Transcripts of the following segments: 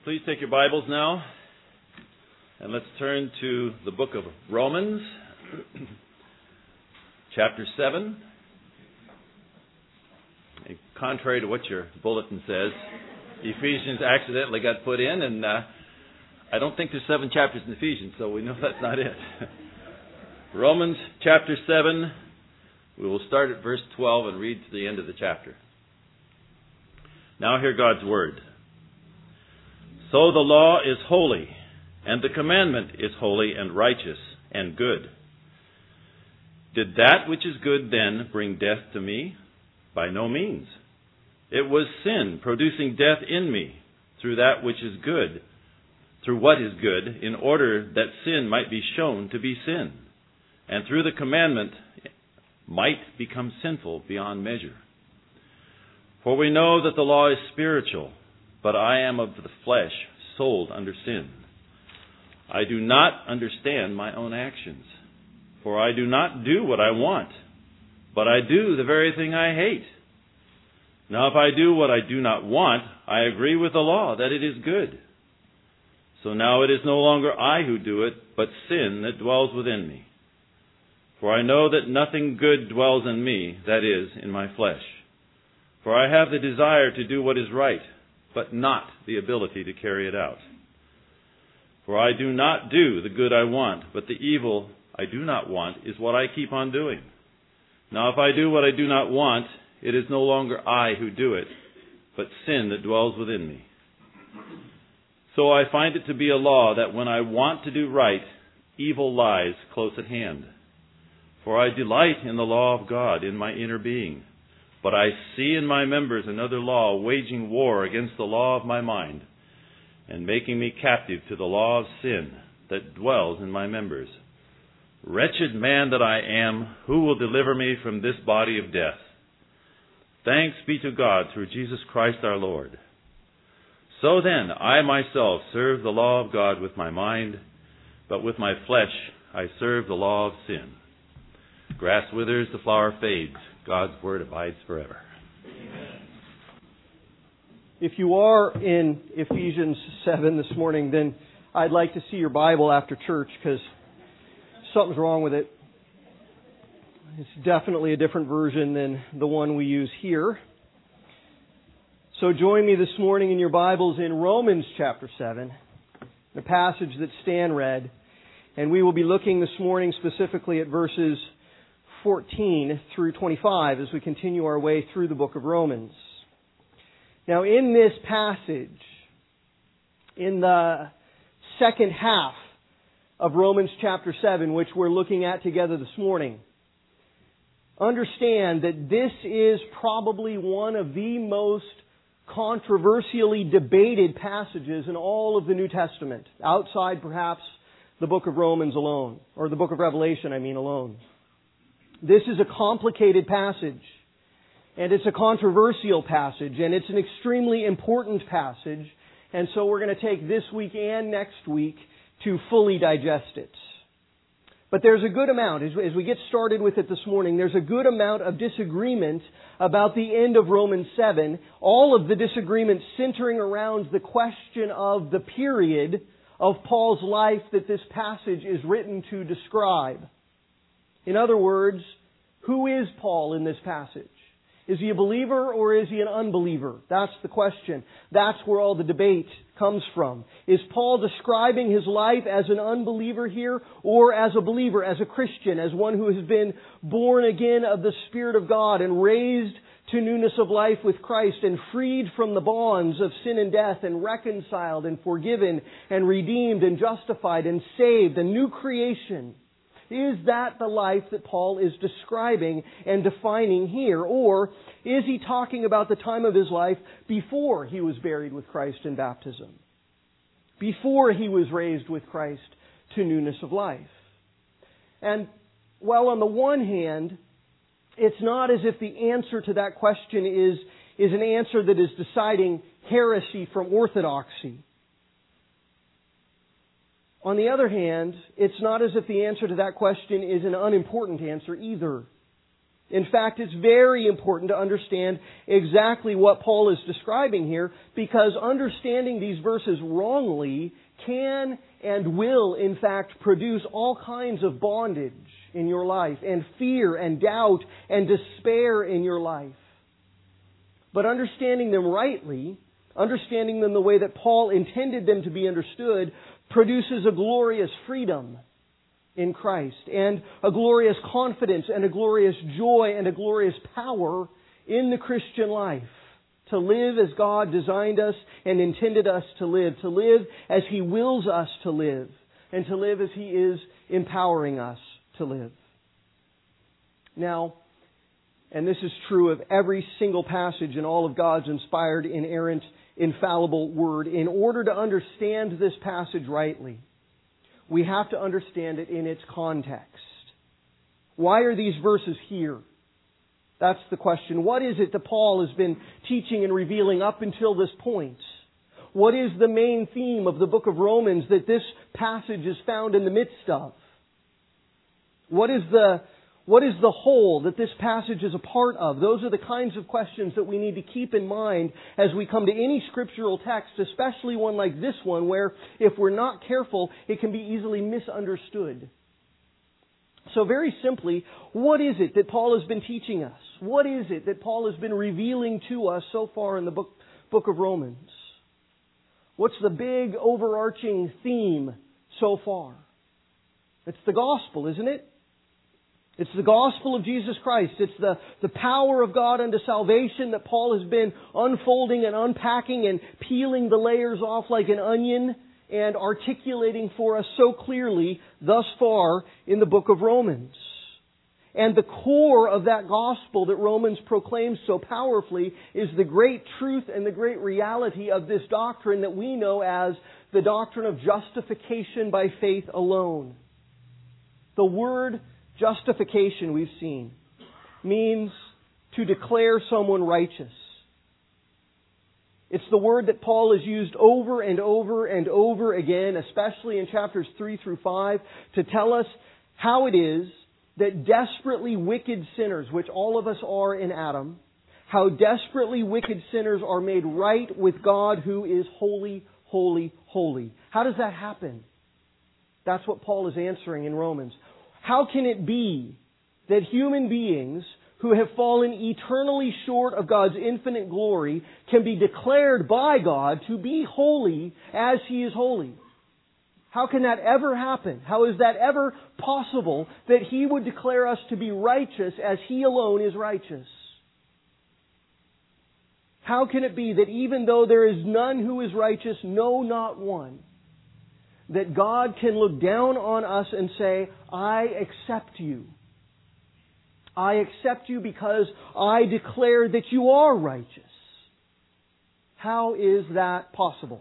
Please take your Bibles now, and let's turn to the book of Romans, chapter 7. And contrary to what your bulletin says, Ephesians accidentally got put in, and I don't think there's 7 chapters in Ephesians, so we know that's not it. Romans chapter 7, we will start at verse 12 and read to the end of the chapter. Now hear God's word. So the law is holy, and the commandment is holy and righteous and good. Did that which is good then bring death to me? By no means. It was sin producing death in me through that which is good, through what is good, in order that sin might be shown to be sin, and through the commandment might become sinful beyond measure. For we know that the law is spiritual, but I am of the flesh, sold under sin. I do not understand my own actions, for I do not do what I want, but I do the very thing I hate. Now if I do what I do not want, I agree with the law that it is good. So now it is no longer I who do it, but sin that dwells within me. For I know that nothing good dwells in me, that is, in my flesh. For I have the desire to do what is right, but not the ability to carry it out. For I do not do the good I want, but the evil I do not want is what I keep on doing. Now if I do what I do not want, it is no longer I who do it, but sin that dwells within me. So I find it to be a law that when I want to do right, evil lies close at hand. For I delight in the law of God in my inner being. But I see in my members another law waging war against the law of my mind, and making me captive to the law of sin that dwells in my members. Wretched man that I am, who will deliver me from this body of death? Thanks be to God through Jesus Christ our Lord. So then, I myself serve the law of God with my mind, but with my flesh I serve the law of sin. Grass withers, the flower fades. God's word abides forever. Amen. If you are in Ephesians 7 this morning, then I'd like to see your Bible after church because something's wrong with it. It's definitely a different version than the one we use here. So join me this morning in your Bibles in Romans chapter 7, the passage that Stan read. And we will be looking this morning specifically at verses 14 through 25 as we continue our way through the book of Romans. Now in this passage, in the second half of Romans chapter 7, which we're looking at together this morning, understand that this is probably one of the most controversially debated passages in all of the New Testament, outside perhaps the book of Romans alone, or the book of Revelation, alone. This is a complicated passage, and it's a controversial passage, and it's an extremely important passage, and so we're going to take this week and next week to fully digest it. But there's a good amount, as we get started with it this morning, there's a good amount of disagreement about the end of Romans 7, all of the disagreement centering around the question of the period of Paul's life that this passage is written to describe. In other words, who is Paul in this passage? Is he a believer or is he an unbeliever? That's the question. That's where all the debate comes from. Is Paul describing his life as an unbeliever here or as a believer, as a Christian, as one who has been born again of the Spirit of God and raised to newness of life with Christ and freed from the bonds of sin and death and reconciled and forgiven and redeemed and justified and saved, a new creation? Is that the life that Paul is describing and defining here? Or is he talking about the time of his life before he was buried with Christ in baptism? Before he was raised with Christ to newness of life? And while on the one hand, it's not as if the answer to that question is an answer that is deciding heresy from orthodoxy. On the other hand, it's not as if the answer to that question is an unimportant answer either. In fact, it's very important to understand exactly what Paul is describing here, because understanding these verses wrongly can and will, in fact, produce all kinds of bondage in your life, and fear and doubt and despair in your life. But understanding them rightly, understanding them the way that Paul intended them to be understood, produces a glorious freedom in Christ, and a glorious confidence, and a glorious joy, and a glorious power in the Christian life. To live as God designed us and intended us to live as He wills us to live, and to live as He is empowering us to live. Now, and this is true of every single passage in all of God's inspired, inerrant, infallible Word, in order to understand this passage rightly, we have to understand it in its context. Why are these verses here? That's the question. What is it that Paul has been teaching and revealing up until this point? What is the main theme of the book of Romans that this passage is found in the midst of? What is the whole that this passage is a part of? Those are the kinds of questions that we need to keep in mind as we come to any scriptural text, especially one like this one, where if we're not careful, it can be easily misunderstood. So very simply, what is it that Paul has been teaching us? What is it that Paul has been revealing to us so far in the book of Romans? What's the big overarching theme so far? It's the gospel, isn't it? It's the gospel of Jesus Christ. It's the power of God unto salvation that Paul has been unfolding and unpacking and peeling the layers off like an onion and articulating for us so clearly thus far in the book of Romans. And the core of that gospel that Romans proclaims so powerfully is the great truth and the great reality of this doctrine that we know as the doctrine of justification by faith alone. The word justification, we've seen, means to declare someone righteous. It's the word that Paul has used over and over and over again, especially in chapters 3 through 5, to tell us how it is that desperately wicked sinners, which all of us are in Adam, how desperately wicked sinners are made right with God who is holy, holy, holy. How does that happen? That's what Paul is answering in Romans. How can it be that human beings who have fallen eternally short of God's infinite glory can be declared by God to be holy as He is holy? How can that ever happen? How is that ever possible that He would declare us to be righteous as He alone is righteous? How can it be that even though there is none who is righteous, no, not one, that God can look down on us and say, I accept you. I accept you because I declare that you are righteous. How is that possible?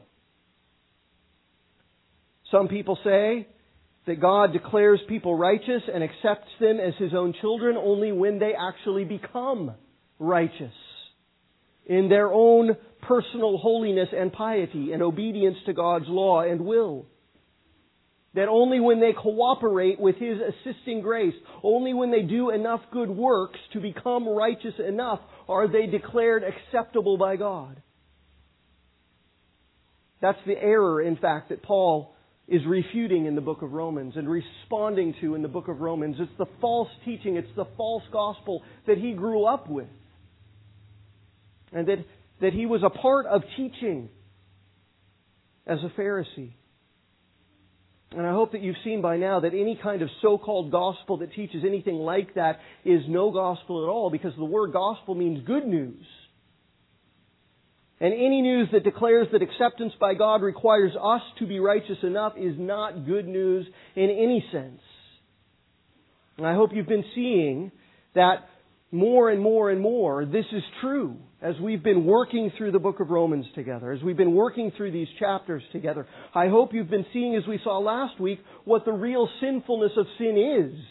Some people say that God declares people righteous and accepts them as His own children only when they actually become righteous in their own personal holiness and piety and obedience to God's law and will. That only when they cooperate with His assisting grace, only when they do enough good works to become righteous enough, are they declared acceptable by God. That's the error, in fact, that Paul is refuting in the book of Romans and responding to in the book of Romans. It's the false teaching, it's the false gospel that he grew up with. And that he was a part of teaching as a Pharisee. And I hope that you've seen by now that any kind of so-called gospel that teaches anything like that is no gospel at all, because the word gospel means good news. And any news that declares that acceptance by God requires us to be righteous enough is not good news in any sense. And I hope you've been seeing that more and more and more this is true as we've been working through the book of Romans together, as we've been working through these chapters together. I hope you've been seeing, as we saw last week, what the real sinfulness of sin is,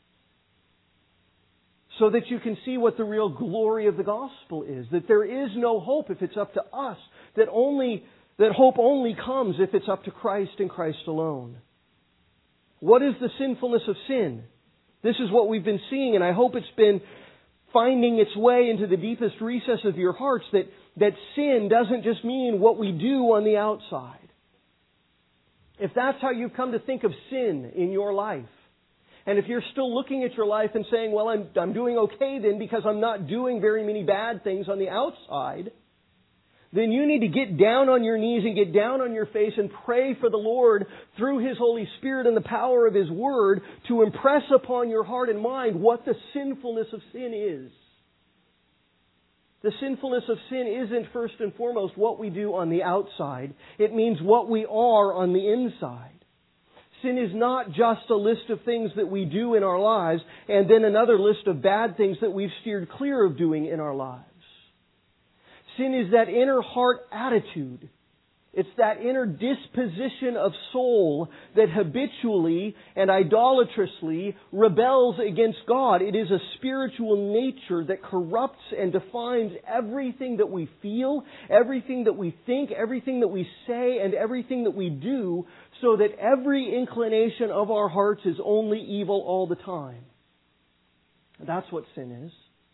so that you can see what the real glory of the gospel is. That there is no hope if it's up to us. That hope only comes if it's up to Christ and Christ alone. What is the sinfulness of sin? This is what we've been seeing, and I hope it's been finding its way into the deepest recess of your hearts, that sin doesn't just mean what we do on the outside. If that's how you've come to think of sin in your life, and if you're still looking at your life and saying, well, I'm doing okay then because I'm not doing very many bad things on the outside, then you need to get down on your knees and get down on your face and pray for the Lord through His Holy Spirit and the power of His Word to impress upon your heart and mind what the sinfulness of sin is. The sinfulness of sin isn't first and foremost what we do on the outside. It means what we are on the inside. Sin is not just a list of things that we do in our lives and then another list of bad things that we've steered clear of doing in our lives. Sin is that inner heart attitude. It's that inner disposition of soul that habitually and idolatrously rebels against God. It is a spiritual nature that corrupts and defines everything that we feel, everything that we think, everything that we say, and everything that we do, so that every inclination of our hearts is only evil all the time. That's what sin is.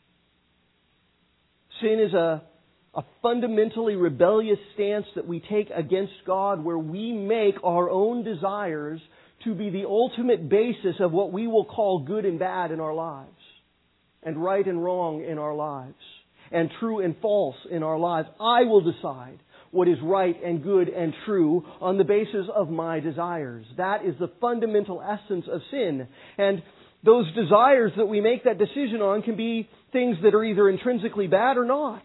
Sin is a fundamentally rebellious stance that we take against God, where we make our own desires to be the ultimate basis of what we will call good and bad in our lives, and right and wrong in our lives, and true and false in our lives. I will decide what is right and good and true on the basis of my desires. That is the fundamental essence of sin. And those desires that we make that decision on can be things that are either intrinsically bad or not.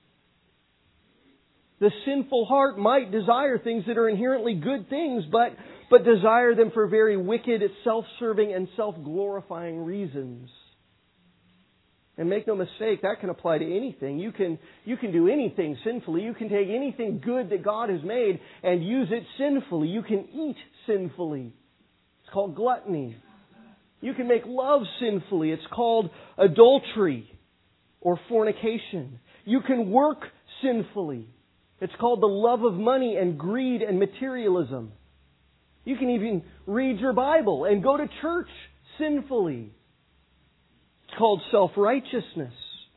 The sinful heart might desire things that are inherently good things, but desire them for very wicked, self-serving, and self-glorifying reasons. And make no mistake, that can apply to anything. You can do anything sinfully. You can take anything good that God has made and use it sinfully. You can eat sinfully. It's called gluttony. You can make love sinfully. It's called adultery or fornication. You can work sinfully. It's called the love of money and greed and materialism. You can even read your Bible and go to church sinfully. It's called self-righteousness.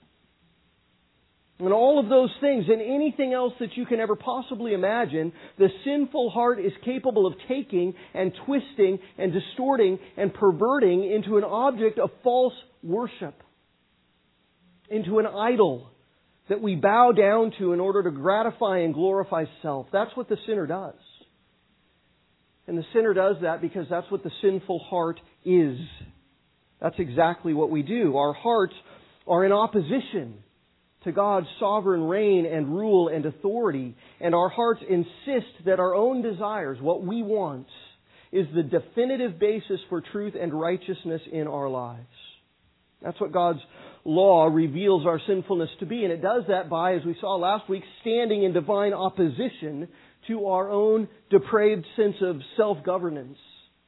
And all of those things and anything else that you can ever possibly imagine, the sinful heart is capable of taking and twisting and distorting and perverting into an object of false worship, into an idol that we bow down to in order to gratify and glorify self. That's what the sinner does. And the sinner does that because that's what the sinful heart is. That's exactly what we do. Our hearts are in opposition to God's sovereign reign and rule and authority. And our hearts insist that our own desires, what we want, is the definitive basis for truth and righteousness in our lives. That's what God's law reveals our sinfulness to be. And it does that by, as we saw last week, standing in divine opposition to our own depraved sense of self-governance,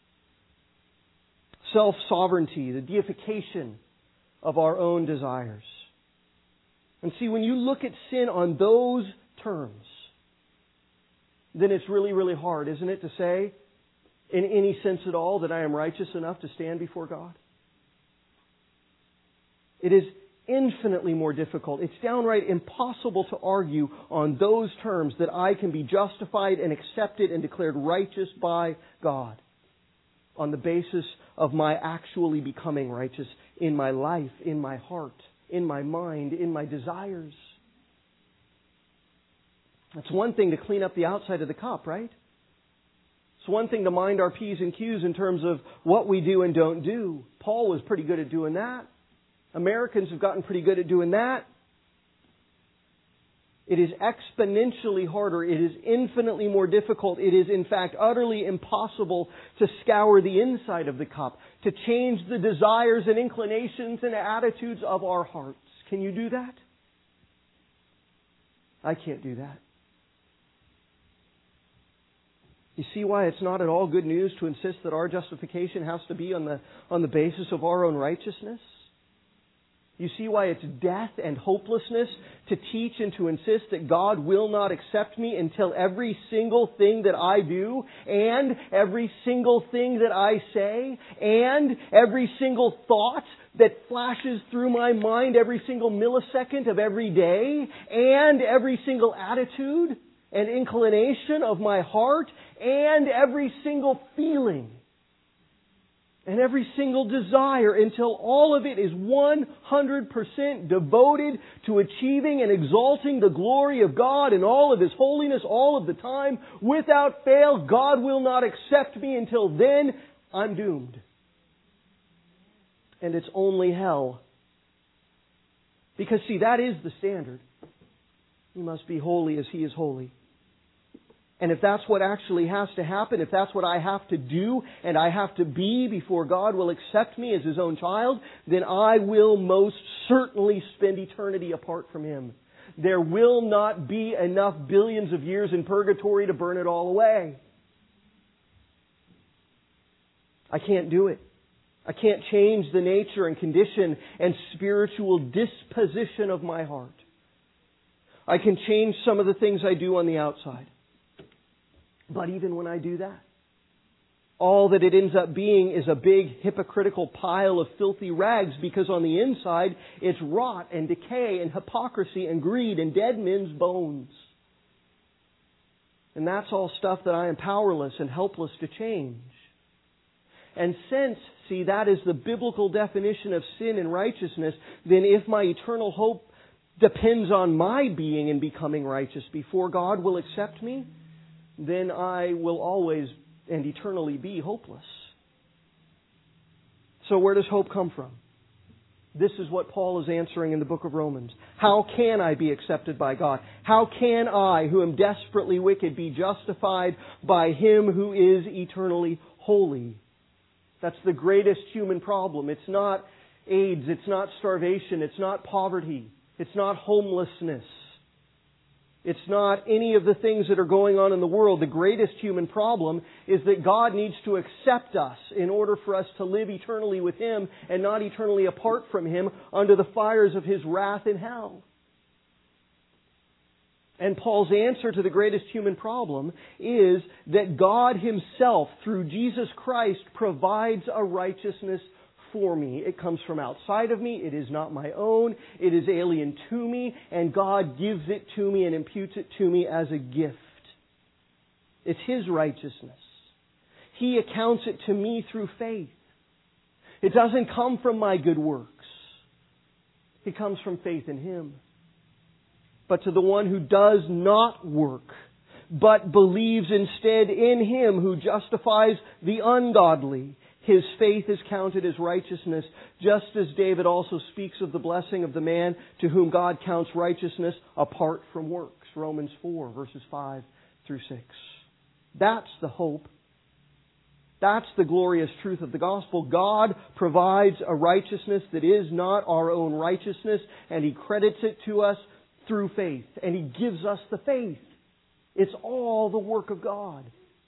self-sovereignty, the deification of our own desires. And see, when you look at sin on those terms, then it's really, really hard, isn't it, to say, in any sense at all, that I am righteous enough to stand before God? It is infinitely more difficult. It's downright impossible to argue on those terms that I can be justified and accepted and declared righteous by God on the basis of my actually becoming righteous in my life, in my heart, in my mind, in my desires. It's one thing to clean up the outside of the cup, right? It's one thing to mind our P's and Q's in terms of what we do and don't do. Paul was pretty good at doing that. Americans have gotten pretty good at doing that. It is exponentially harder. It is infinitely more difficult. It is, in fact, utterly impossible to scour the inside of the cup, to change the desires and inclinations and attitudes of our hearts. Can you do that? I can't do that. You see why it's not at all good news to insist that our justification has to be on the basis of our own righteousness? You see why it's death and hopelessness to teach and to insist that God will not accept me until every single thing that I do, and every single thing that I say, and every single thought that flashes through my mind every single millisecond of every day, and every single attitude and inclination of my heart, and every single feeling and every single desire, until all of it is 100% devoted to achieving and exalting the glory of God in all of His holiness all of the time, without fail. God will not accept me until then. I'm doomed. And it's only hell. Because, see, that is the standard. You must be holy as He is holy. And if that's what actually has to happen, if that's what I have to do and I have to be before God will accept me as His own child, then I will most certainly spend eternity apart from Him. There will not be enough billions of years in purgatory to burn it all away. I can't do it. I can't change the nature and condition and spiritual disposition of my heart. I can change some of the things I do on the outside. But even when I do that, all that it ends up being is a big hypocritical pile of filthy rags, because on the inside it's rot and decay and hypocrisy and greed and dead men's bones. And that's all stuff that I am powerless and helpless to change. And since, see, that is the biblical definition of sin and righteousness, then if my eternal hope depends on my being and becoming righteous before God will accept me, then I will always and eternally be hopeless. So where does hope come from? This is what Paul is answering in the book of Romans. How can I be accepted by God? How can I, who am desperately wicked, be justified by Him who is eternally holy? That's the greatest human problem. It's not AIDS, it's not starvation, it's not poverty, it's not homelessness. It's not any of the things that are going on in the world. The greatest human problem is that God needs to accept us in order for us to live eternally with Him and not eternally apart from Him under the fires of His wrath in hell. And Paul's answer to the greatest human problem is that God Himself, through Jesus Christ, provides a righteousness for me. It comes from outside of me. It is not my own. It is alien to me. And God gives it to me and imputes it to me as a gift. It's His righteousness. He accounts it to me through faith. It doesn't come from my good works. It comes from faith in Him. But to the one who does not work, but believes instead in Him who justifies the ungodly, his faith is counted as righteousness, just as David also speaks of the blessing of the man to whom God counts righteousness apart from works. Romans 4, verses 5 through 6. That's the hope. That's the glorious truth of the gospel. God provides a righteousness that is not our own righteousness, and He credits it to us through faith. And He gives us the faith. It's all the work of God.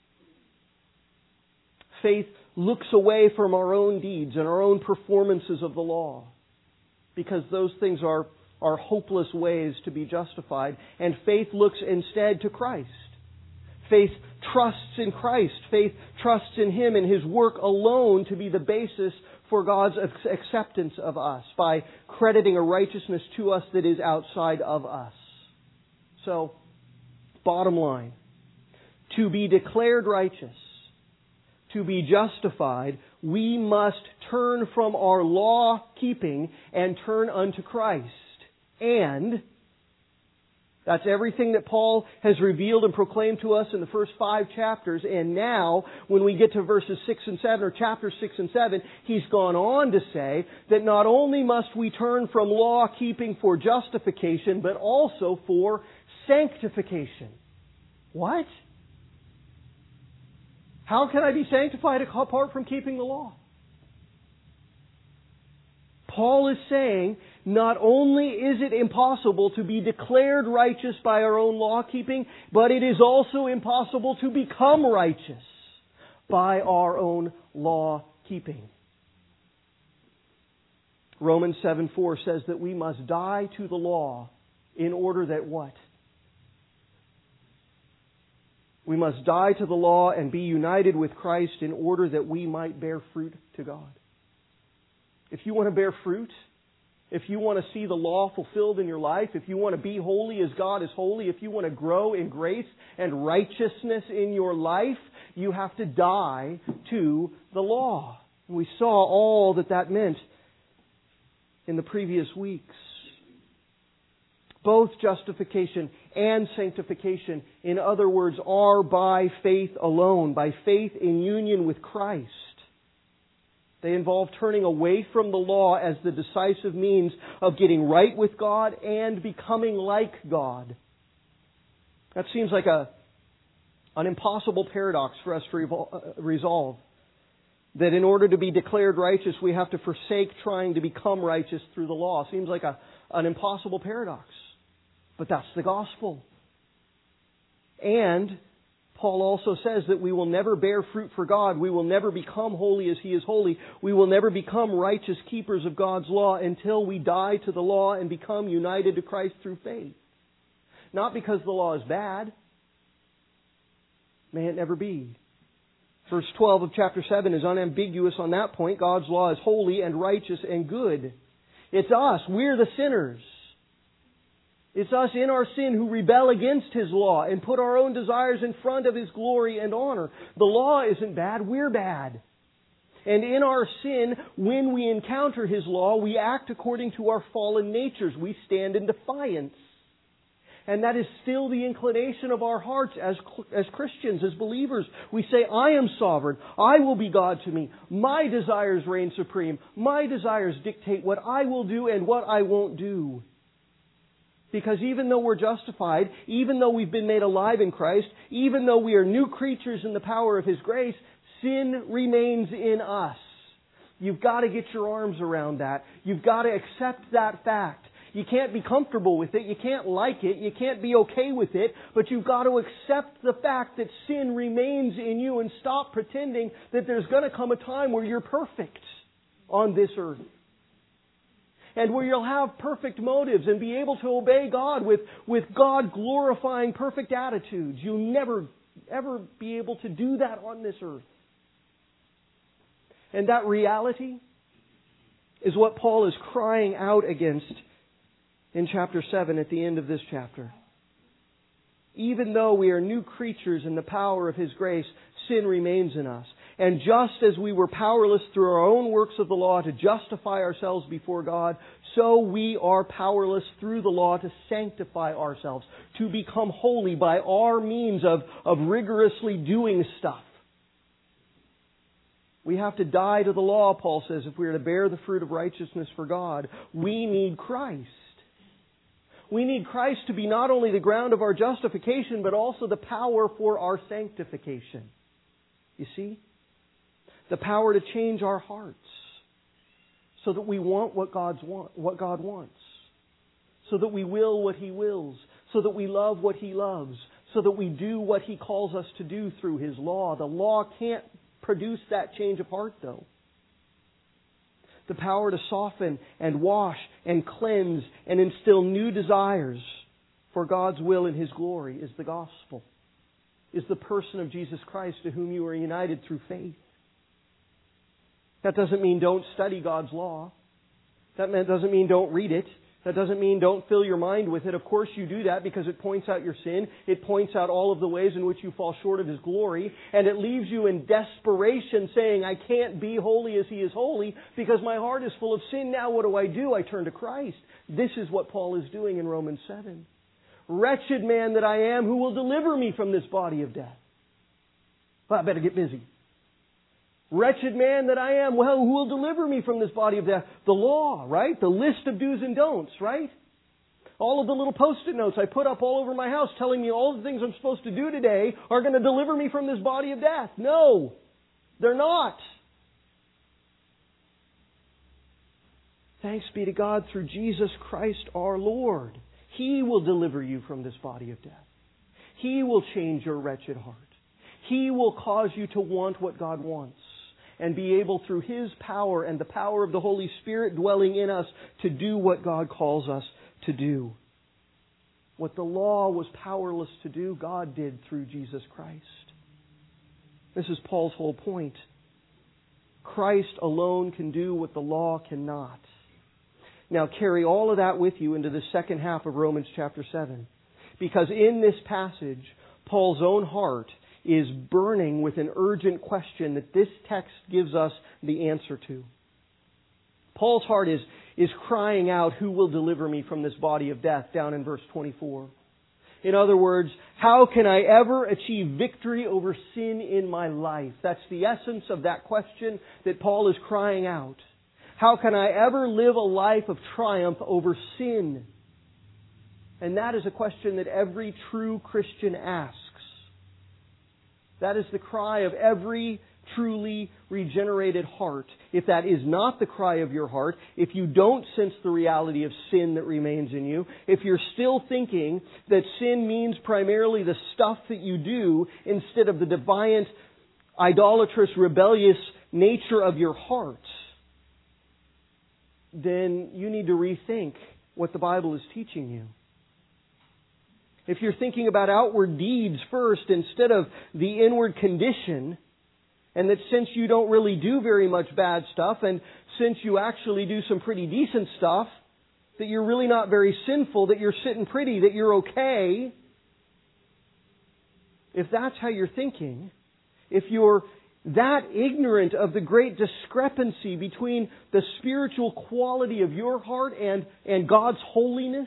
Faith looks away from our own deeds and our own performances of the law, because those things are hopeless ways to be justified. And faith looks instead to Christ. Faith trusts in Christ. Faith trusts in Him and His work alone to be the basis for God's acceptance of us, by crediting a righteousness to us that is outside of us. So, bottom line, to be declared righteous, to be justified, we must turn from our law-keeping and turn unto Christ. And that's everything that Paul has revealed and proclaimed to us in the first 5 chapters. And now, when we get to verses 6 and 7, or chapters 6 and 7, he's gone on to say that not only must we turn from law-keeping for justification, but also for sanctification. What? How can I be sanctified apart from keeping the law? Paul is saying, not only is it impossible to be declared righteous by our own law-keeping, but it is also impossible to become righteous by our own law-keeping. Romans 7:4 says that we must die to the law in order that what? We must die to the law and be united with Christ in order that we might bear fruit to God. If you want to bear fruit, if you want to see the law fulfilled in your life, if you want to be holy as God is holy, if you want to grow in grace and righteousness in your life, you have to die to the law. We saw all that meant in the previous weeks. Both justification and sanctification, in other words, are by faith alone, by faith in union with Christ. They involve turning away from the law as the decisive means of getting right with God and becoming like God. That seems like an impossible paradox for us to resolve. That in order to be declared righteous, we have to forsake trying to become righteous through the law. Seems like an impossible paradox. But that's the gospel. And Paul also says that we will never bear fruit for God. We will never become holy as He is holy. We will never become righteous keepers of God's law until we die to the law and become united to Christ through faith. Not because the law is bad. May it never be. Verse 12 of chapter 7 is unambiguous on that point. God's law is holy and righteous and good. It's us. We're the sinners. It's us in our sin who rebel against His law and put our own desires in front of His glory and honor. The law isn't bad, we're bad. And in our sin, when we encounter His law, we act according to our fallen natures. We stand in defiance. And that is still the inclination of our hearts as Christians, as believers. We say, I am sovereign. I will be God to me. My desires reign supreme. My desires dictate what I will do and what I won't do. Because even though we're justified, even though we've been made alive in Christ, even though we are new creatures in the power of His grace, sin remains in us. You've got to get your arms around that. You've got to accept that fact. You can't be comfortable with it. You can't like it. You can't be okay with it. But you've got to accept the fact that sin remains in you and stop pretending that there's going to come a time where you're perfect on this earth. And where you'll have perfect motives and be able to obey God with God glorifying perfect attitudes. You'll never, ever be able to do that on this earth. And that reality is what Paul is crying out against in chapter 7 at the end of this chapter. Even though we are new creatures in the power of His grace, sin remains in us. And just as we were powerless through our own works of the law to justify ourselves before God, so we are powerless through the law to sanctify ourselves, to become holy by our means of rigorously doing stuff. We have to die to the law, Paul says, if we are to bear the fruit of righteousness for God. We need Christ. We need Christ to be not only the ground of our justification, but also the power for our sanctification. You see? The power to change our hearts so that we want what God wants. So that we will what He wills. So that we love what He loves. So that we do what He calls us to do through His law. The law can't produce that change of heart, though. The power to soften and wash and cleanse and instill new desires for God's will and His glory is the gospel. Is the person of Jesus Christ to whom you are united through faith. That doesn't mean don't study God's law. That doesn't mean don't read it. That doesn't mean don't fill your mind with it. Of course you do that because it points out your sin. It points out all of the ways in which you fall short of His glory. And it leaves you in desperation saying, I can't be holy as He is holy because my heart is full of sin. Now what do? I turn to Christ. This is what Paul is doing in Romans 7. Wretched man that I am, who will deliver me from this body of death? Well, I better get busy. Wretched man that I am, well, who will deliver me from this body of death? The law, right? The list of do's and don'ts, right? All of the little post-it notes I put up all over my house telling me all the things I'm supposed to do today are going to deliver me from this body of death. No, they're not. Thanks be to God through Jesus Christ our Lord. He will deliver you from this body of death. He will change your wretched heart. He will cause you to want what God wants. and be able through His power and the power of the Holy Spirit dwelling in us to do what God calls us to do. What the law was powerless to do, God did through Jesus Christ. This is Paul's whole point. Christ alone can do what the law cannot. Now carry all of that with you into the second half of Romans chapter 7. Because in this passage, Paul's own heart is burning with an urgent question that this text gives us the answer to. Paul's heart is crying out, "Who will deliver me from this body of death?" down in verse 24. In other words, how can I ever achieve victory over sin in my life? That's the essence of that question that Paul is crying out. How can I ever live a life of triumph over sin? And that is a question that every true Christian asks. That is the cry of every truly regenerated heart. If that is not the cry of your heart, if you don't sense the reality of sin that remains in you, if you're still thinking that sin means primarily the stuff that you do instead of the defiant, idolatrous, rebellious nature of your heart, then you need to rethink what the Bible is teaching you. If you're thinking about outward deeds first instead of the inward condition, and that since you don't really do very much bad stuff, and since you actually do some pretty decent stuff, that you're really not very sinful, that you're sitting pretty, that you're okay. If that's how you're thinking, if you're that ignorant of the great discrepancy between the spiritual quality of your heart and God's holiness,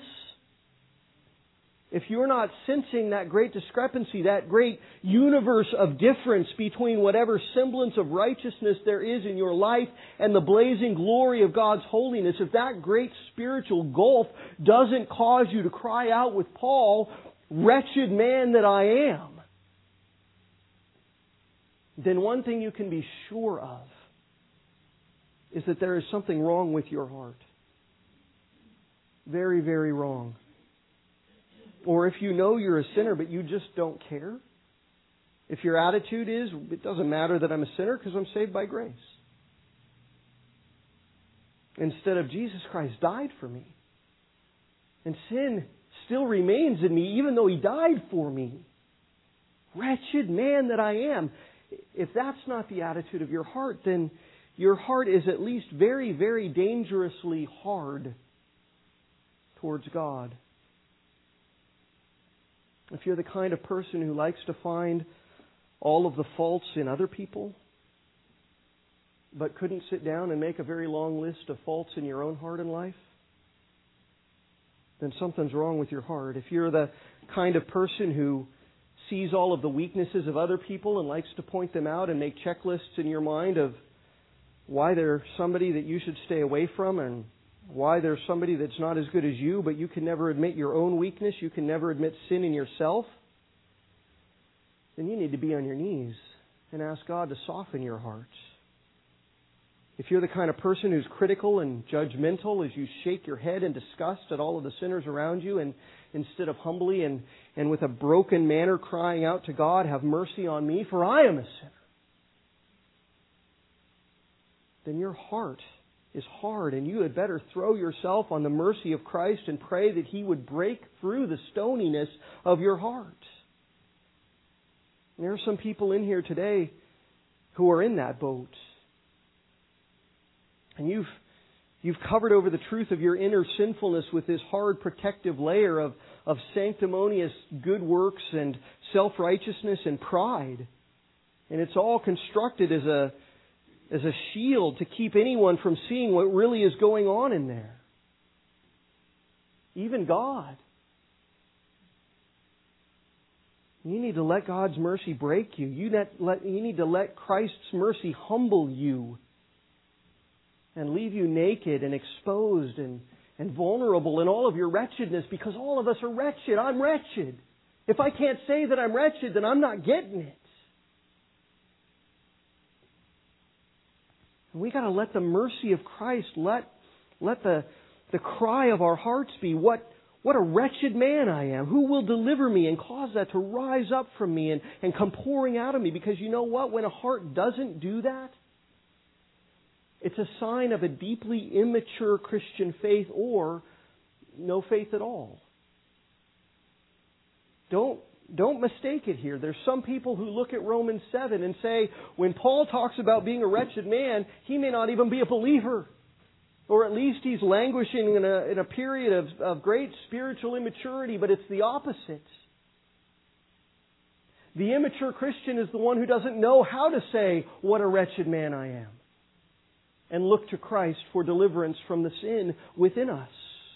if you're not sensing that great discrepancy, that great universe of difference between whatever semblance of righteousness there is in your life and the blazing glory of God's holiness, if that great spiritual gulf doesn't cause you to cry out with Paul, "Wretched man that I am," then one thing you can be sure of is that there is something wrong with your heart. Very, very wrong. Or if you know you're a sinner but you just don't care, if your attitude is, "It doesn't matter that I'm a sinner because I'm saved by grace," instead of "Jesus Christ died for me, and sin still remains in me even though He died for me. Wretched man that I am." If that's not the attitude of your heart, then your heart is at least very, very dangerously hard towards God. If you're the kind of person who likes to find all of the faults in other people, but couldn't sit down and make a very long list of faults in your own heart and life, then something's wrong with your heart. If you're the kind of person who sees all of the weaknesses of other people and likes to point them out and make checklists in your mind of why they're somebody that you should stay away from and why there's somebody that's not as good as you, but you can never admit your own weakness, you can never admit sin in yourself, then you need to be on your knees and ask God to soften your heart. If you're the kind of person who's critical and judgmental as you shake your head in disgust at all of the sinners around you, and instead of humbly and with a broken manner crying out to God, "Have mercy on me, for I am a sinner," then your heart is hard, and you had better throw yourself on the mercy of Christ and pray that He would break through the stoniness of your heart. And there are some people in here today who are in that boat. And you've covered over the truth of your inner sinfulness with this hard protective layer of sanctimonious good works and self-righteousness and pride. And it's all constructed as a shield to keep anyone from seeing what really is going on in there. Even God. You need to let God's mercy break you. You need to let Christ's mercy humble you and leave you naked and exposed and vulnerable in all of your wretchedness, because all of us are wretched. I'm wretched. If I can't say that I'm wretched, then I'm not getting it. And we got to let the mercy of Christ, let the cry of our hearts be, what a wretched man I am. Who will deliver me? And cause that to rise up from me and come pouring out of me. Because you know what? When a heart doesn't do that, It's a sign of a deeply immature Christian faith or no faith at all. Don't mistake it here. There's some people who look at Romans 7 and say, when Paul talks about being a wretched man, he may not even be a believer. Or at least he's languishing in a period of great spiritual immaturity, but it's the opposite. The immature Christian is the one who doesn't know how to say, what a wretched man I am, and look to Christ for deliverance from the sin within us.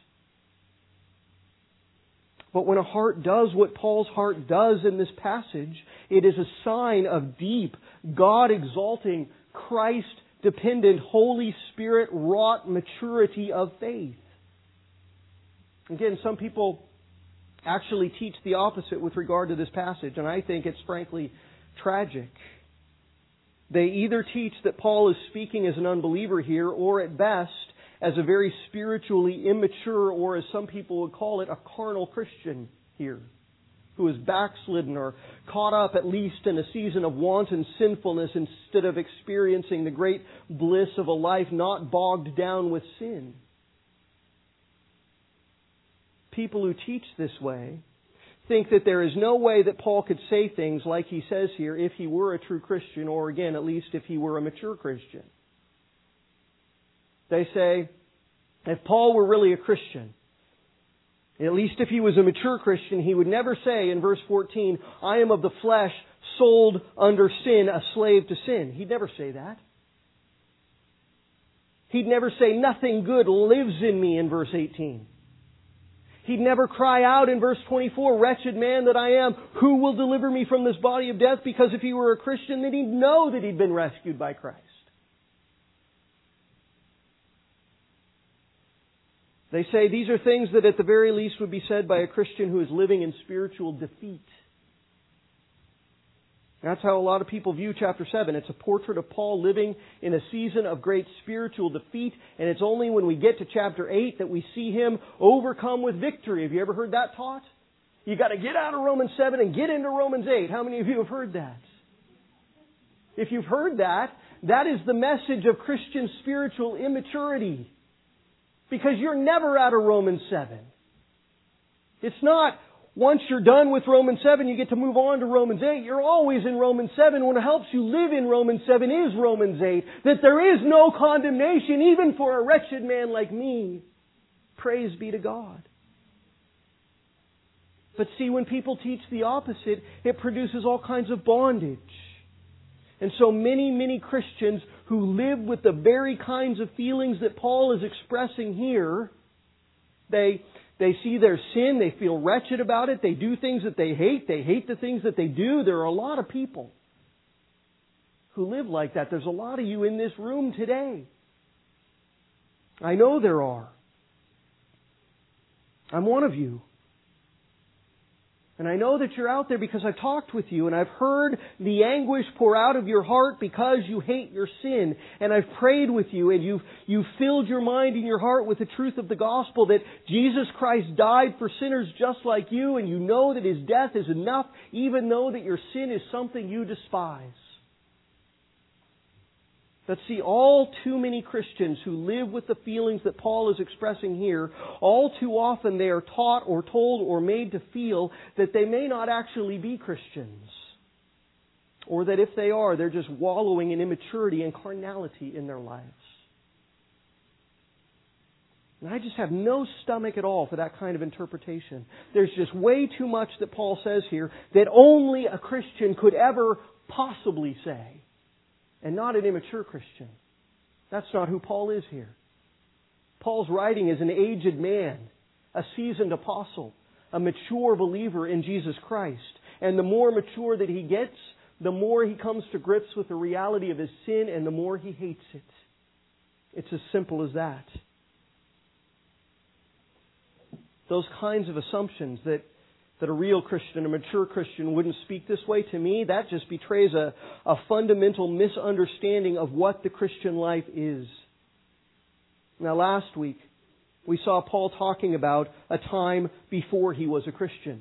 But when a heart does what Paul's heart does in this passage, it is a sign of deep, God-exalting, Christ-dependent, Holy Spirit-wrought maturity of faith. Again, some people actually teach the opposite with regard to this passage, and I think it's frankly tragic. They either teach that Paul is speaking as an unbeliever here, or at best, as a very spiritually immature, or as some people would call it, a carnal Christian here, who is backslidden or caught up at least in a season of wanton sinfulness instead of experiencing the great bliss of a life not bogged down with sin. People who teach this way think that there is no way that Paul could say things like he says here if he were a true Christian, or again, at least if he were a mature Christian. They say, if Paul were really a Christian, at least if he was a mature Christian, he would never say in verse 14, I am of the flesh, sold under sin, a slave to sin. He'd never say that. He'd never say, nothing good lives in me in verse 18. He'd never cry out in verse 24, wretched man that I am, who will deliver me from this body of death? Because if he were a Christian, then he'd know that he'd been rescued by Christ. They say these are things that at the very least would be said by a Christian who is living in spiritual defeat. That's how a lot of people view chapter 7. It's a portrait of Paul living in a season of great spiritual defeat, and it's only when we get to chapter 8 that we see him overcome with victory. Have you ever heard that taught? You got to get out of Romans 7 and get into Romans 8. How many of you have heard that? If you've heard that, that is the message of Christian spiritual immaturity. Because you're never out of Romans 7. It's not once you're done with Romans 7, you get to move on to Romans 8. You're always in Romans 7. What helps you live in Romans 7 is Romans 8. That there is no condemnation even for a wretched man like me. Praise be to God. But see, when people teach the opposite, it produces all kinds of bondage. And so many Christians who live with the very kinds of feelings that Paul is expressing here, they see their sin, they feel wretched about it, they do things that they hate the things that they do. There are a lot of people who live like that. There's a lot of you in this room today. I know there are. I'm one of you. And I know that you're out there because I've talked with you and I've heard the anguish pour out of your heart because you hate your sin. And I've prayed with you and you've filled your mind and your heart with the truth of the gospel that Jesus Christ died for sinners just like you, and you know that His death is enough even though that your sin is something you despise. But see, all too many Christians who live with the feelings that Paul is expressing here, all too often they are taught or told or made to feel that they may not actually be Christians. Or that if they are, they're just wallowing in immaturity and carnality in their lives. And I just have no stomach at all for that kind of interpretation. There's just way too much that Paul says here that only a Christian could ever possibly say. And not an immature Christian. That's not who Paul is here. Paul's writing as an aged man, a seasoned apostle, a mature believer in Jesus Christ. And the more mature that he gets, the more he comes to grips with the reality of his sin and the more he hates it. It's as simple as that. Those kinds of assumptions that a real Christian, a mature Christian wouldn't speak this way to me, that just betrays a fundamental misunderstanding of what the Christian life is. Now last week, we saw Paul talking about a time before he was a Christian.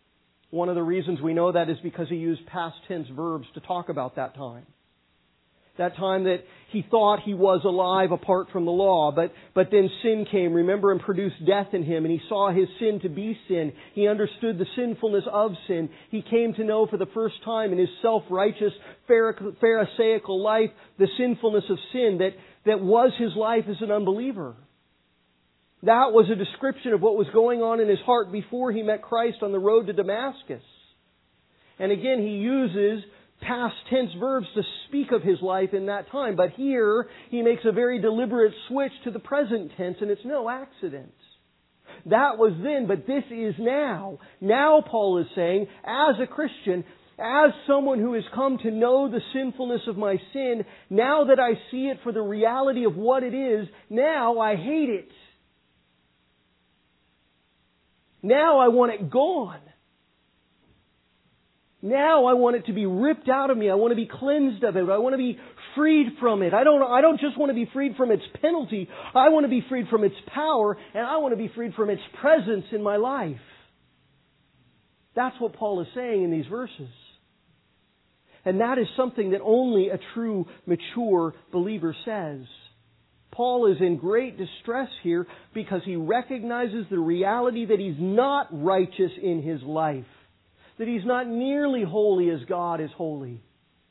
One of the reasons we know that is because he used past tense verbs to talk about that time. That time that he thought he was alive apart from the law, but then sin came, remember, and produced death in him, and he saw his sin to be sin. He understood the sinfulness of sin. He came to know for the first time in his self-righteous, pharisaical life the sinfulness of sin that was his life as an unbeliever. That was a description of what was going on in his heart before he met Christ on the road to Damascus. And again, he uses past tense verbs to speak of his life in that time. But here, he makes a very deliberate switch to the present tense, and it's no accident. That was then, but this is now. Now, Paul is saying, as a Christian, as someone who has come to know the sinfulness of my sin, now that I see it for the reality of what it is, now I hate it. Now I want it gone. Now I want it to be ripped out of me. I want to be cleansed of it. I want to be freed from it. I don't just want to be freed from its penalty. I want to be freed from its power, and I want to be freed from its presence in my life. That's what Paul is saying in these verses. And that is something that only a true, mature believer says. Paul is in great distress here because he recognizes the reality that he's not righteous in his life. That he's not nearly holy as God is holy.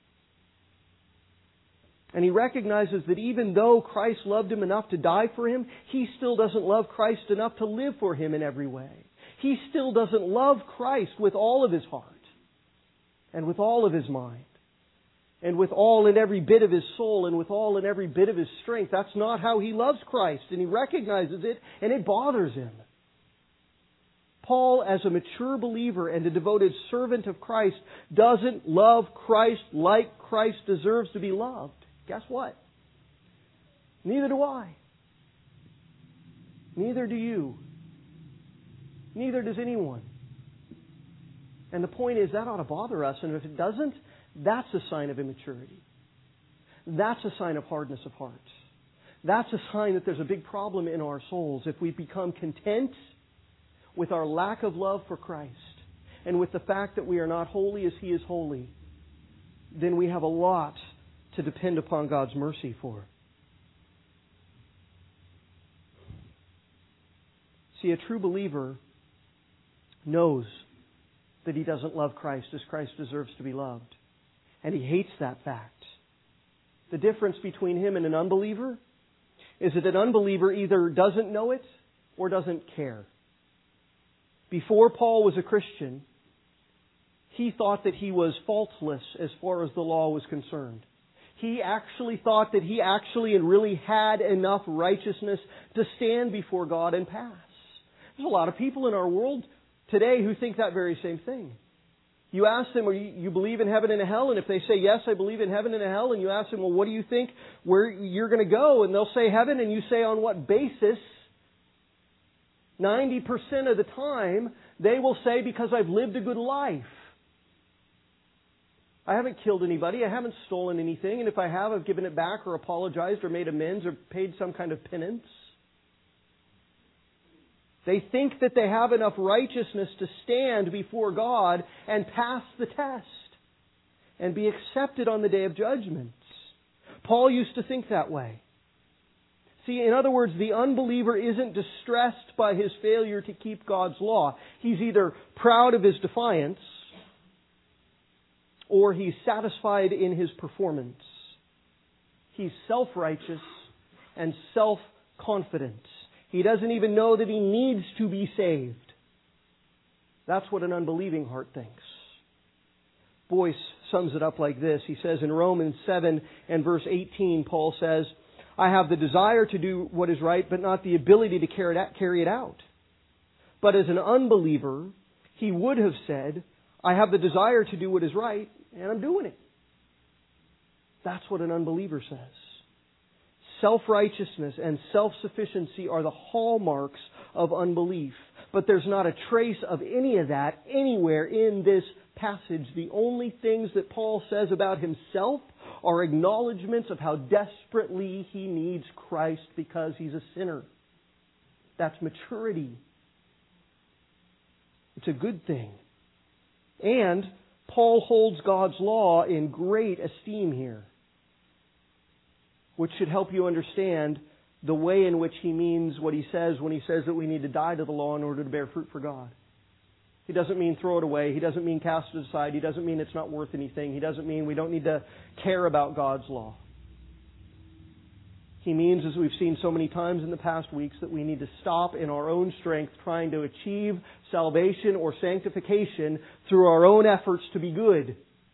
And he recognizes that even though Christ loved him enough to die for him, he still doesn't love Christ enough to live for him in every way. He still doesn't love Christ with all of his heart, and with all of his mind, and with all and every bit of his soul, and with all and every bit of his strength. That's not how he loves Christ, and he recognizes it, and it bothers him. Paul, as a mature believer and a devoted servant of Christ, doesn't love Christ like Christ deserves to be loved. Guess what? Neither do I. Neither do you. Neither does anyone. And the point is, that ought to bother us, and if it doesn't, that's a sign of immaturity. That's a sign of hardness of heart. That's a sign that there's a big problem in our souls. If we become content with our lack of love for Christ and with the fact that we are not holy as He is holy, then we have a lot to depend upon God's mercy for. See, a true believer knows that he doesn't love Christ as Christ deserves to be loved. And he hates that fact. The difference between him and an unbeliever is that an unbeliever either doesn't know it or doesn't care. Before Paul was a Christian, he thought that he was faultless as far as the law was concerned. He actually thought that he actually and really had enough righteousness to stand before God and pass. There's a lot of people in our world today who think that very same thing. You ask them, you believe in heaven and a hell? And if they say, yes, I believe in heaven and a hell, and you ask them, well, what do you think where you're going to go? And they'll say heaven, and you say, on what basis? 90% of the time, they will say, because I've lived a good life. I haven't killed anybody. I haven't stolen anything. And if I have, I've given it back or apologized or made amends or paid some kind of penance. They think that they have enough righteousness to stand before God and pass the test and be accepted on the day of judgment. Paul used to think that way. See, in other words, the unbeliever isn't distressed by his failure to keep God's law. He's either proud of his defiance or he's satisfied in his performance. He's self-righteous and self-confident. He doesn't even know that he needs to be saved. That's what an unbelieving heart thinks. Boyce sums it up like this. He says in Romans 7 and verse 18, Paul says, I have the desire to do what is right, but not the ability to carry it out. But as an unbeliever, he would have said, I have the desire to do what is right, and I'm doing it. That's what an unbeliever says. Self-righteousness and self-sufficiency are the hallmarks of unbelief. But there's not a trace of any of that anywhere in this passage. The only things that Paul says about himself are acknowledgments of how desperately he needs Christ because he's a sinner. That's maturity. It's a good thing. And Paul holds God's law in great esteem here. which should help you understand the way in which he means what he says when he says that we need to die to the law in order to bear fruit for God. He doesn't mean throw it away. He doesn't mean cast it aside. He doesn't mean it's not worth anything. He doesn't mean we don't need to care about God's law. He means, as we've seen so many times in the past weeks, that we need to stop in our own strength trying to achieve salvation or sanctification through our own efforts to be good.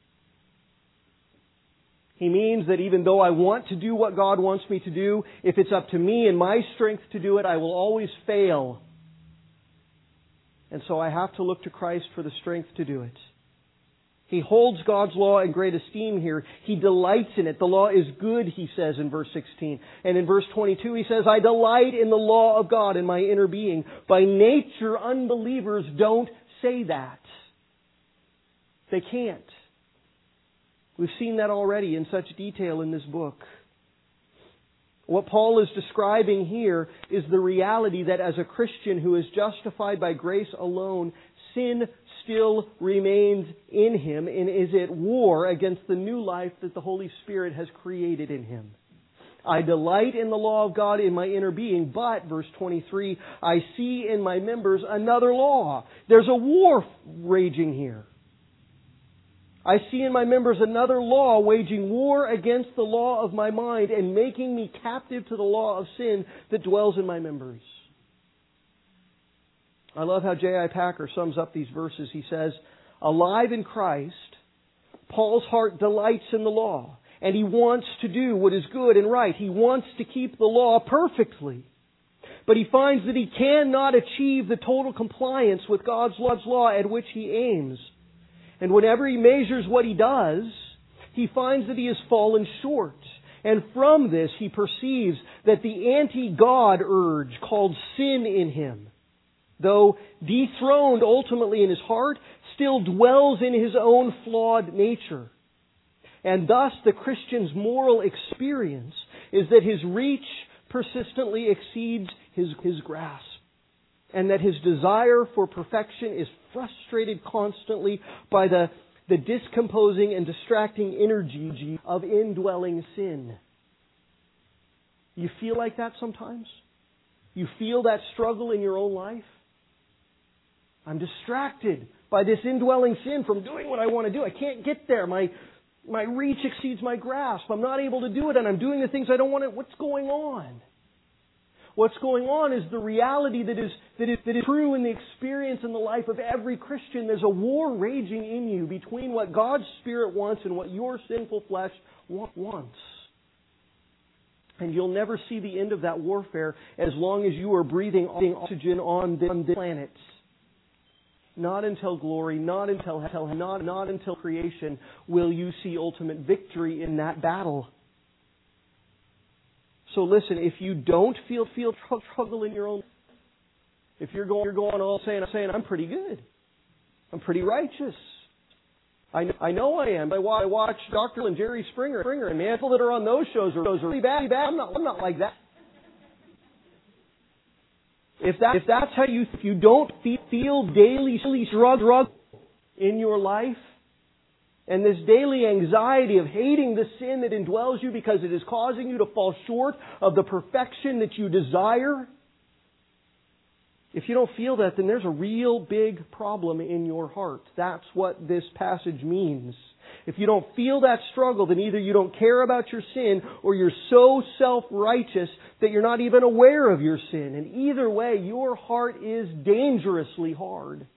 He means that even though I want to do what God wants me to do, if it's up to me and my strength to do it, I will always fail. And so I have to look to Christ for the strength to do it. He holds God's law in great esteem here. He delights in it. The law is good, he says in verse 16. And in verse 22 he says, I delight in the law of God in my inner being. By nature, unbelievers don't say that. They can't. We've seen that already in such detail in this book. What Paul is describing here is the reality that as a Christian who is justified by grace alone, sin still remains in him and is at war against the new life that the Holy Spirit has created in him. I delight in the law of God in my inner being, but, verse 23, I see in my members another law. There's a war raging here. I see in my members another law waging war against the law of my mind and making me captive to the law of sin that dwells in my members. I love how J.I. Packer sums up these verses. He says, alive in Christ, Paul's heart delights in the law, and he wants to do what is good and right. He wants to keep the law perfectly. But he finds that he cannot achieve the total compliance with God's law at which he aims. And whenever he measures what he does, he finds that he has fallen short. And from this he perceives that the anti-God urge called sin in him, though dethroned ultimately in his heart, still dwells in his own flawed nature. And thus the Christian's moral experience is that his reach persistently exceeds his grasp, and that his desire for perfection is frustrated constantly by the discomposing and distracting energy of indwelling sin. You feel like that sometimes? You feel that struggle in your own life? I'm distracted by this indwelling sin from doing what I want to do. I can't get there. My reach exceeds my grasp. I'm not able to do it, and I'm doing the things I don't want to. What's going on? What's going on is the reality that is true in the experience in the life of every Christian. There's a war raging in you between what God's Spirit wants and what your sinful flesh wants. And you'll never see the end of that warfare as long as you are breathing oxygen on this planet. Not until glory, not until hell, not until creation will you see ultimate victory in that battle. So listen, if you don't feel struggle in your own, if you're going all saying I'm pretty good, I'm pretty righteous, I know I am. I watch Dr. and Jerry Springer, and man, people that are on those shows are really bad. I'm not like that. If that's how if you don't feel daily struggle in your life, and this daily anxiety of hating the sin that indwells you because it is causing you to fall short of the perfection that you desire, if you don't feel that, then there's a real big problem in your heart. That's what this passage means. If you don't feel that struggle, then either you don't care about your sin or you're so self-righteous that you're not even aware of your sin. And either way, your heart is dangerously hard.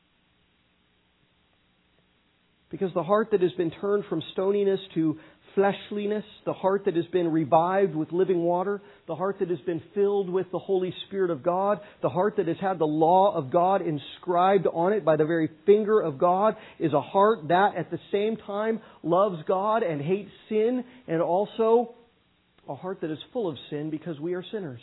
Because the heart that has been turned from stoniness to fleshliness, the heart that has been revived with living water, the heart that has been filled with the Holy Spirit of God, the heart that has had the law of God inscribed on it by the very finger of God, is a heart that at the same time loves God and hates sin, and also a heart that is full of sin because we are sinners.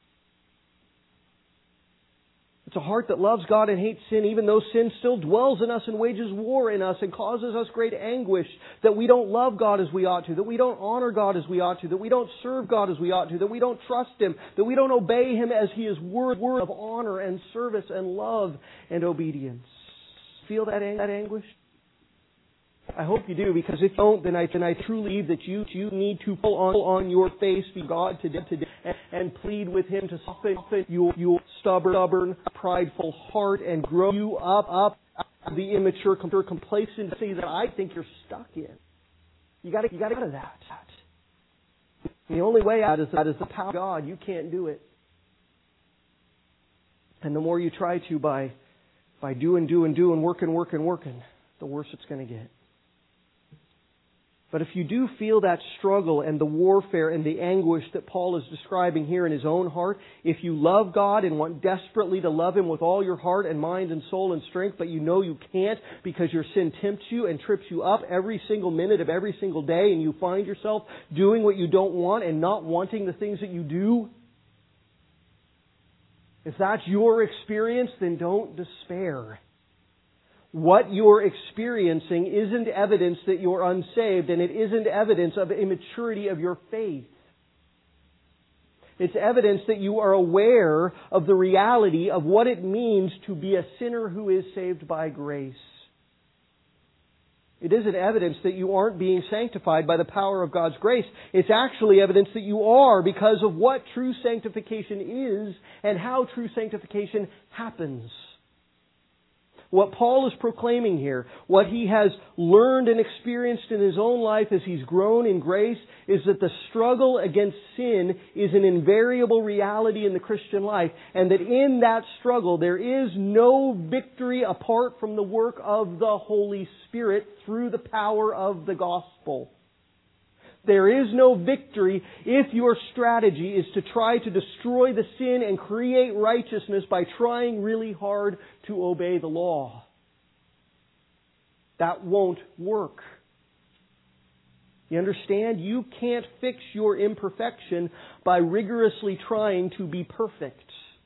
It's a heart that loves God and hates sin, even though sin still dwells in us and wages war in us and causes us great anguish, that we don't love God as we ought to, that we don't honor God as we ought to, that we don't serve God as we ought to, that we don't trust Him, that we don't obey Him as He is worthy of honor and service and love and obedience. Feel that anguish? I hope you do, because if you don't, then I truly believe that you need to fall on your face before God today and plead with Him to soften your stubborn, prideful heart and grow you up out of the immature complacency that I think you're stuck in. You got to get out of that. The only way out is the power of God. You can't do it. And the more you try to by doing, working, the worse it's going to get. But if you do feel that struggle and the warfare and the anguish that Paul is describing here in his own heart, if you love God and want desperately to love Him with all your heart and mind and soul and strength, but you know you can't because your sin tempts you and trips you up every single minute of every single day, and you find yourself doing what you don't want and not wanting the things that you do, if that's your experience, then don't despair. What you're experiencing isn't evidence that you're unsaved, and it isn't evidence of immaturity of your faith. It's evidence that you are aware of the reality of what it means to be a sinner who is saved by grace. It isn't evidence that you aren't being sanctified by the power of God's grace. It's actually evidence that you are because of what true sanctification is and how true sanctification happens. What Paul is proclaiming here, what he has learned and experienced in his own life as he's grown in grace, is that the struggle against sin is an invariable reality in the Christian life, and that in that struggle there is no victory apart from the work of the Holy Spirit through the power of the gospel. There is no victory if your strategy is to try to destroy the sin and create righteousness by trying really hard to obey the law. That won't work. You understand? You can't fix your imperfection by rigorously trying to be perfect.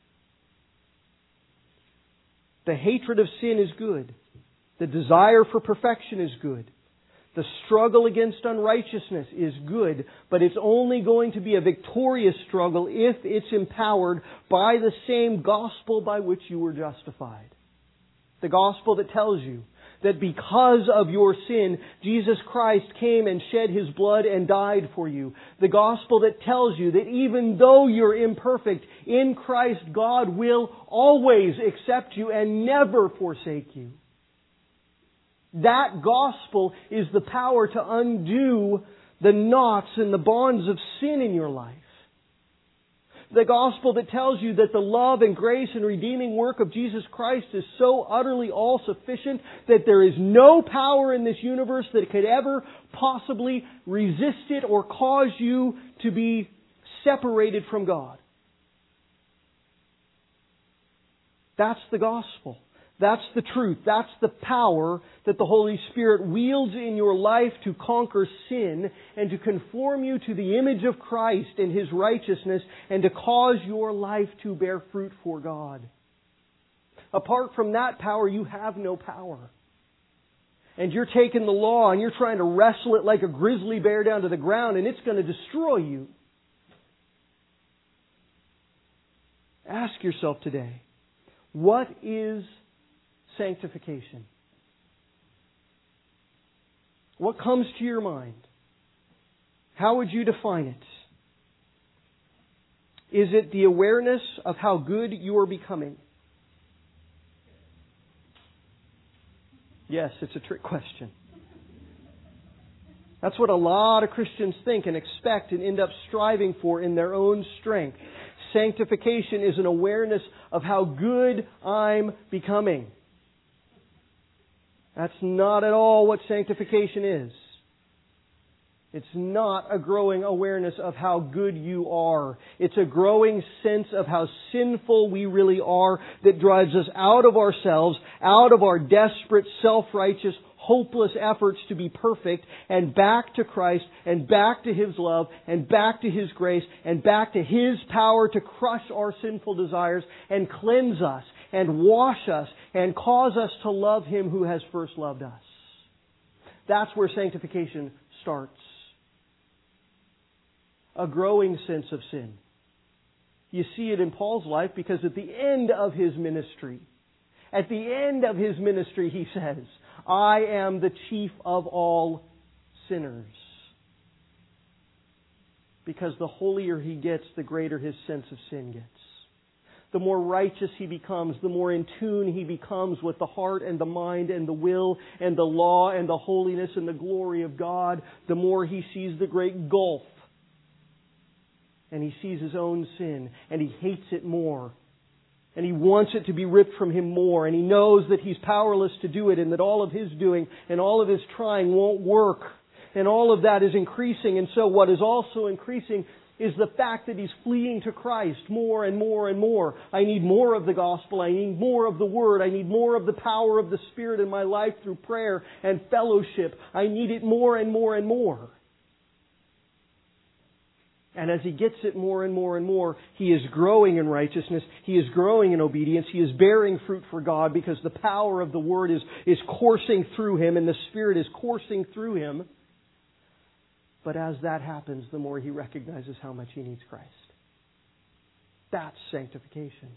The hatred of sin is good. The desire for perfection is good. The struggle against unrighteousness is good, but it's only going to be a victorious struggle if it's empowered by the same gospel by which you were justified. The gospel that tells you that because of your sin, Jesus Christ came and shed His blood and died for you. The gospel that tells you that even though you're imperfect, in Christ God will always accept you and never forsake you. That gospel is the power to undo the knots and the bonds of sin in your life. The gospel that tells you that the love and grace and redeeming work of Jesus Christ is so utterly all-sufficient that there is no power in this universe that could ever possibly resist it or cause you to be separated from God. That's the gospel. That's the truth. That's the power that the Holy Spirit wields in your life to conquer sin and to conform you to the image of Christ and His righteousness and to cause your life to bear fruit for God. Apart from that power, you have no power. And you're taking the law and you're trying to wrestle it like a grizzly bear down to the ground, and it's going to destroy you. Ask yourself today, what is sanctification? What comes to your mind? How would you define it? Is it the awareness of how good you are becoming? Yes, it's a trick question. That's what a lot of Christians think and expect and end up striving for in their own strength. Sanctification is an awareness of how good I'm becoming. That's not at all what sanctification is. It's not a growing awareness of how good you are. It's a growing sense of how sinful we really are that drives us out of ourselves, out of our desperate, self-righteous, hopeless efforts to be perfect, and back to Christ, and back to His love, and back to His grace, and back to His power to crush our sinful desires and cleanse us and wash us and cause us to love Him who has first loved us. That's where sanctification starts. A growing sense of sin. You see it in Paul's life because at the end of his ministry, he says, I am the chief of all sinners. Because the holier he gets, the greater his sense of sin gets. The more righteous he becomes, the more in tune he becomes with the heart and the mind and the will and the law and the holiness and the glory of God, the more he sees the great gulf. And he sees his own sin, and he hates it more. And he wants it to be ripped from him more. And he knows that he's powerless to do it, and that all of his doing and all of his trying won't work. And all of that is increasing. And so what is also increasing is the fact that he's fleeing to Christ more and more and more. I need more of the gospel. I need more of the Word. I need more of the power of the Spirit in my life through prayer and fellowship. I need it more and more and more. And as he gets it more and more and more, he is growing in righteousness. He is growing in obedience. He is bearing fruit for God because the power of the Word is coursing through him and the Spirit is coursing through him. But as that happens, the more he recognizes how much he needs Christ. That's sanctification.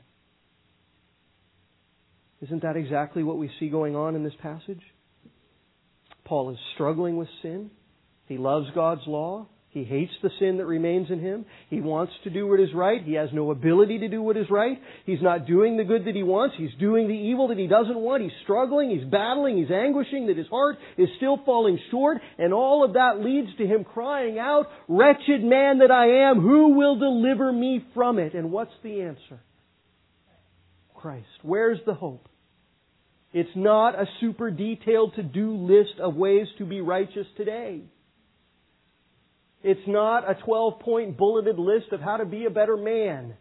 Isn't that exactly what we see going on in this passage? Paul is struggling with sin. He loves God's law. He hates the sin that remains in him. He wants to do what is right. He has no ability to do what is right. He's not doing the good that he wants. He's doing the evil that he doesn't want. He's struggling. He's battling. He's anguishing that his heart is still falling short. And all of that leads to him crying out, "Wretched man that I am, who will deliver me from it?" And what's the answer? Christ. Where's the hope? It's not a super detailed to-do list of ways to be righteous today. It's not a 12-point bulleted list of how to be a better man.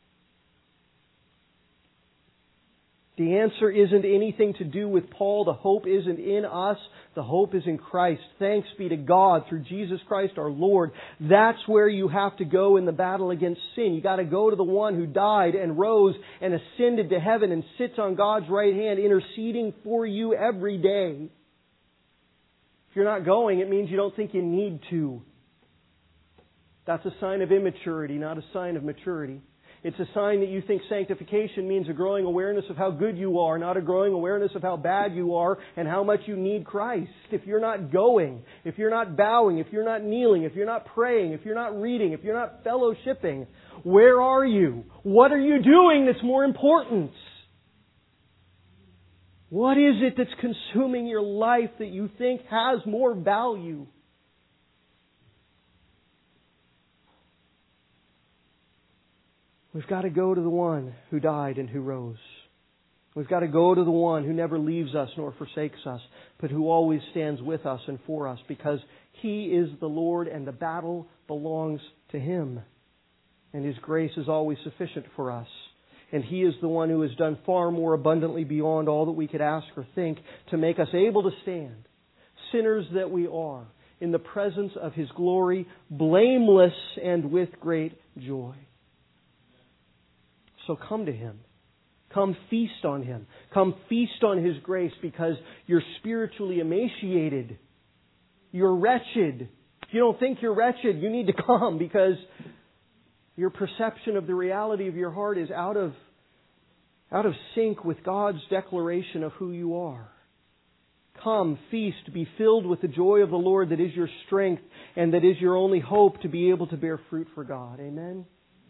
The answer isn't anything to do with Paul. The hope isn't in us. The hope is in Christ. Thanks be to God through Jesus Christ our Lord. That's where you have to go in the battle against sin. You got to go to the one who died and rose and ascended to heaven and sits on God's right hand interceding for you every day. If you're not going, it means you don't think you need to. That's a sign of immaturity, not a sign of maturity. It's a sign that you think sanctification means a growing awareness of how good you are, not a growing awareness of how bad you are and how much you need Christ. If you're not going, if you're not bowing, if you're not kneeling, if you're not praying, if you're not reading, if you're not fellowshipping, where are you? What are you doing that's more important? What is it that's consuming your life that you think has more value? We've got to go to the one who died and who rose. We've got to go to the one who never leaves us nor forsakes us, but who always stands with us and for us because He is the Lord and the battle belongs to Him. And His grace is always sufficient for us. And He is the one who has done far more abundantly beyond all that we could ask or think to make us able to stand, sinners that we are, in the presence of His glory, blameless and with great joy. So come to Him. Come feast on Him. Come feast on His grace because you're spiritually emaciated. You're wretched. If you don't think you're wretched, you need to come because your perception of the reality of your heart is out of sync with God's declaration of who you are. Come, feast, be filled with the joy of the Lord that is your strength and that is your only hope to be able to bear fruit for God. Amen?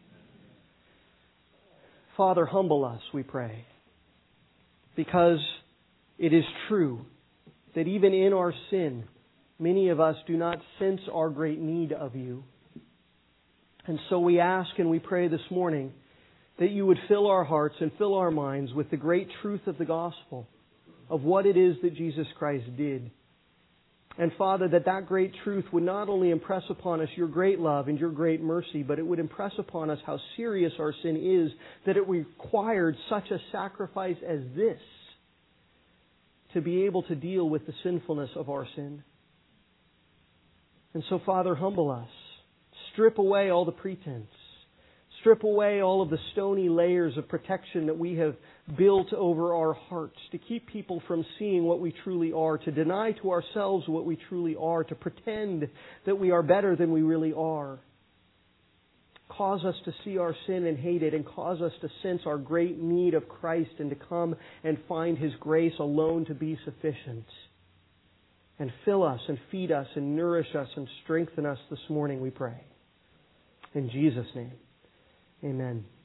Father, humble us, we pray, because it is true that even in our sin, many of us do not sense our great need of You. And so we ask and we pray this morning that You would fill our hearts and fill our minds with the great truth of the gospel, of what it is that Jesus Christ did. And Father, that great truth would not only impress upon us Your great love and Your great mercy, but it would impress upon us how serious our sin is, that it required such a sacrifice as this to be able to deal with the sinfulness of our sin. And so, Father, humble us. Strip away all the pretense. Strip away all of the stony layers of protection that we have built over our hearts to keep people from seeing what we truly are, to deny to ourselves what we truly are, to pretend that we are better than we really are. Cause us to see our sin and hate it, and cause us to sense our great need of Christ and to come and find His grace alone to be sufficient. and fill us and feed us and nourish us and strengthen us this morning, we pray. In Jesus' name, amen.